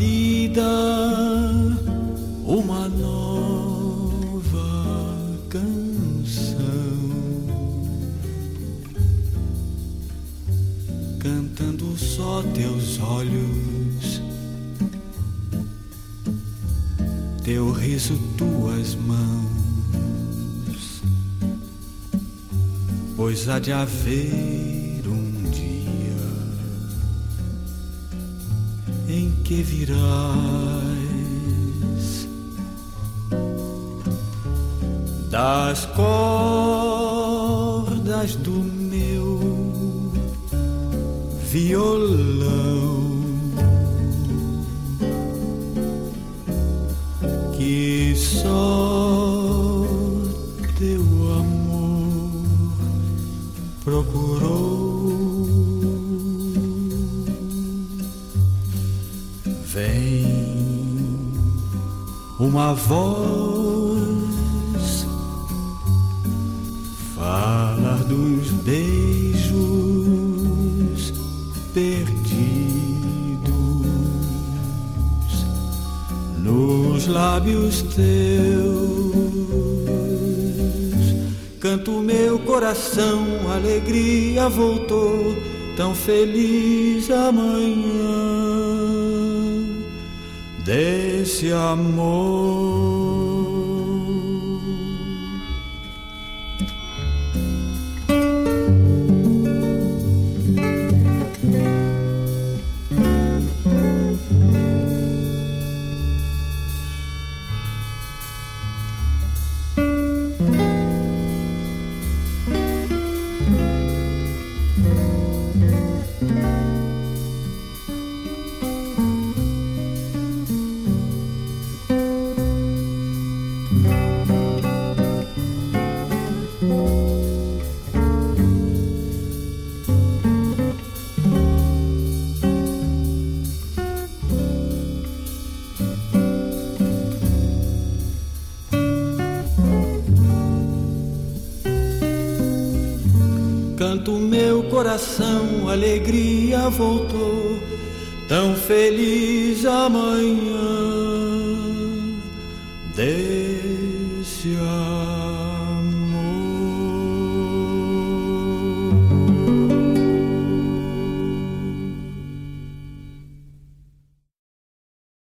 vida uma nova canção, cantando só teus olhos, teu riso, tuas mãos, pois há de haver um dia em que virás das cordas do meu violão, que só teu amor procurou. Vem uma voz falar dos beijos perdidos nos lábios teus. Canto meu coração, alegria voltou, tão feliz amanhã desse amor. Canto meu coração, alegria voltou, tão feliz amanhã desse amor.